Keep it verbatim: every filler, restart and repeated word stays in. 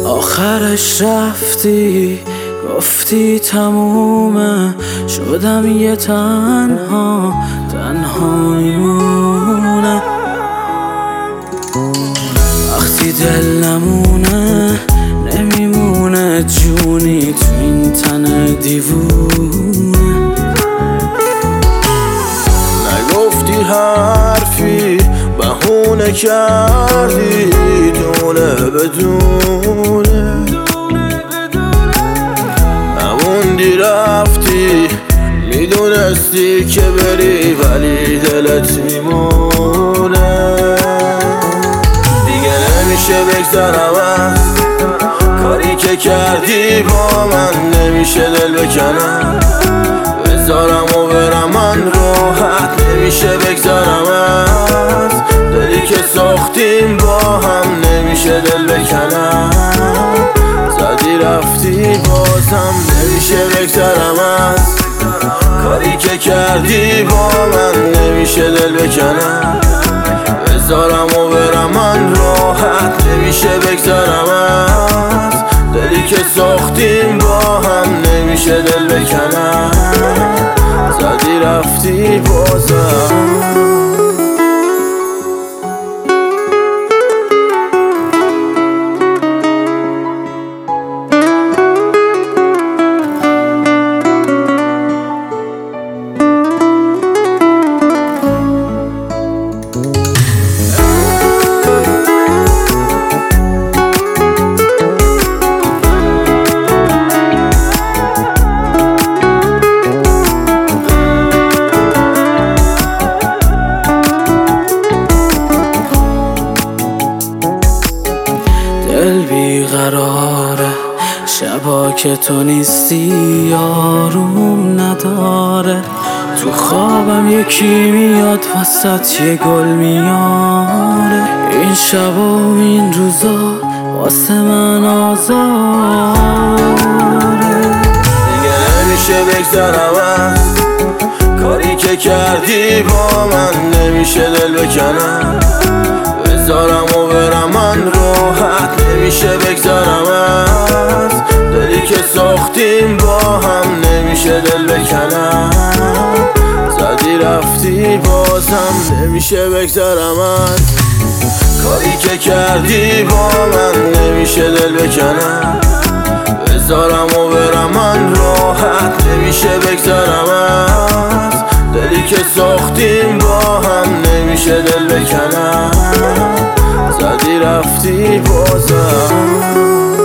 آخرش رفتی گفتی تمومه، شدم یه تنها تنها میمونه. وقتی دل نمونه نمیمونه جونی تو این تن دیوونه. نگفتی حرفی بهونه کردی دونه بدونه، نموندی رفتی میدونستی که بری ولی دلت میمونه. دیگه نمیشه بگذرم از کاری که کردی با من، نمیشه دل بکنم بذارم و برم من راحت، نمیشه بگذرم از دلی که ساختیم با هم، نمیشه دل بکنم زدی رفتی بازم، نمیشه بگذرم از کاری که کردی با من، نمیشه دل بکنم بذارم و برم من راحت، نمیشه بگذرم از دلی که ساختیم با هم، نمیشه دل بکنم زدی رفتی بازم. دل بیقراره شبا که تو نیستی، آروم نداره. تو خوابم یکی میاد واسه یه گل میاره. این شبا و این روزا واسه من آزاره. دیگه نمیشه بگذرم از کاری که کردی با من، نمیشه دل بکنم بذارم و برم من راحت، نمیشه بگذرم از دلی که ساختیم با هم، نمیشه دل بکنم زدی رفتی بازم، نمیشه بگذرم از کاری که کردی با من، نمیشه دل بکنم بذارم و برم من راحت، نمیشه بگذرم از دلی که ساختیم با هم، نمیشه دل بکنم زدی رفتی بازم.